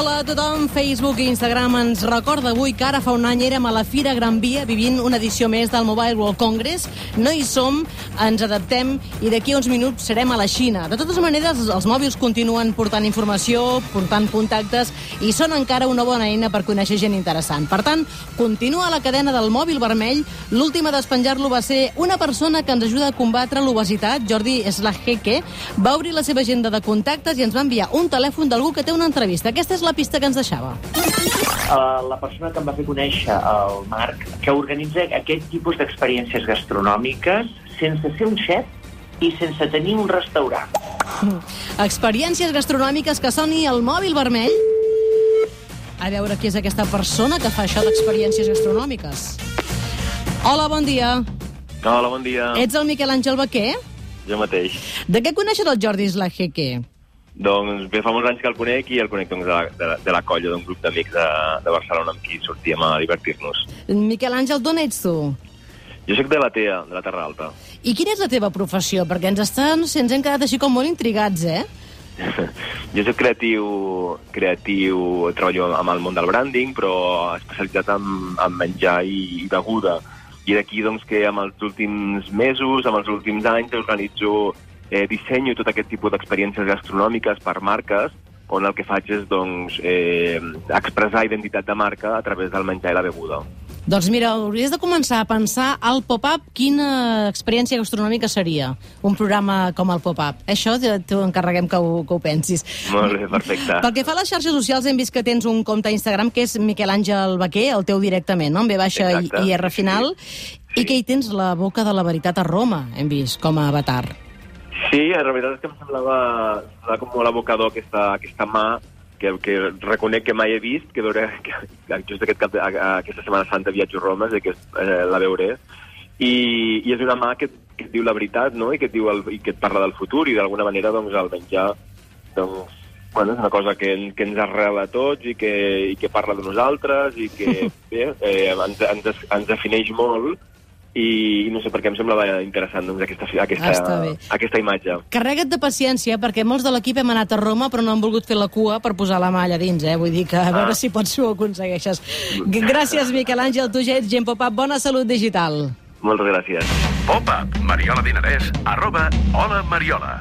Hola a tothom, Facebook i Instagram ens recorda avui que ara fa un any érem a la Fira Gran Via vivint una edició més del Mobile World Congress. No hi som, ens adaptem i d'aquí a uns minuts serem a la Xina. De totes maneres, els mòbils continuen portant informació, portant contactes i són encara una bona eina per conèixer gent interessant. Per tant, continua la cadena del mòbil vermell. L'última a despenjar-lo va ser una persona que ens ajuda a combatre l'obesitat, Jordi Slaheke. Va obrir la seva agenda de contactes i ens va enviar un telèfon d'algú que té una entrevista. Aquesta és la pista que ens deixava. La persona que em va fer conèixer, el Marc, que organitza aquest tipus d'experiències gastronòmiques sense ser un xef i sense tenir un restaurant. Experiències gastronòmiques que soni el mòbil vermell. A veure qui és aquesta persona que fa això d'experiències gastronòmiques. Hola, bon dia. Hola, bon dia. Ets el Miquel Àngel Baquer? Jo mateix. De què coneixes el Jordi Slaheke? Doncs bé, fa molts anys que el conec i el conec doncs, de la colla d'un grup d'amics de Barcelona amb qui sortíem a divertir-nos. Miquel Àngel, d'on ets tu? Jo soc de la TEA, de la Terra Alta. I quina és la teva professió? Perquè ens hem quedat així com molt intrigats, eh? Jo soc creatiu, treballo amb el món del branding, però especialitzat en menjar i beguda. I d'aquí doncs, que amb els últims mesos, amb els últims anys, organitzo dissenyo tot aquest tipus d'experiències gastronòmiques per marques, on el que faig és doncs, expressar identitat de marca a través del menjar i la beguda. Doncs mira, hauries de començar a pensar al pop-up quina experiència gastronòmica seria un programa com el pop-up. Això t'ho encarreguem que ho pensis. Molt bé, perfecte. Pel que fa a les xarxes socials, hem vist que tens un compte a Instagram que és Miquel Àngel Baquer, el teu directament, no? Amb V i R final. Sí. I que hi tens la boca de la veritat a Roma, hem vist, com a avatar. Sí, la veritat és que em semblava com molt evocador aquesta mà que reconec que mai he vist, que veuré que just aquesta Setmana Santa viatjo a Roma, que la veuré, i és una mà que et diu la veritat, no? I que et parla del futur, i d'alguna manera doncs, el menjar doncs, bueno, és una cosa que ens arrela a tots i que parla de nosaltres i que bé, ens defineix molt. I no sé per què em semblava interessant doncs, aquesta imatge. Carrega't de paciència, perquè molts de l'equip hem anat a Roma però no han volgut fer la cua per posar la mà allà dins, Vull dir que a veure si pots ho aconsegueixes. Gràcies, Miquel Àngel, tu ja ets gent pop-up. Bona salut digital. Moltes gràcies. Pop-up, Mariola Dinarès, @Hola Mariola.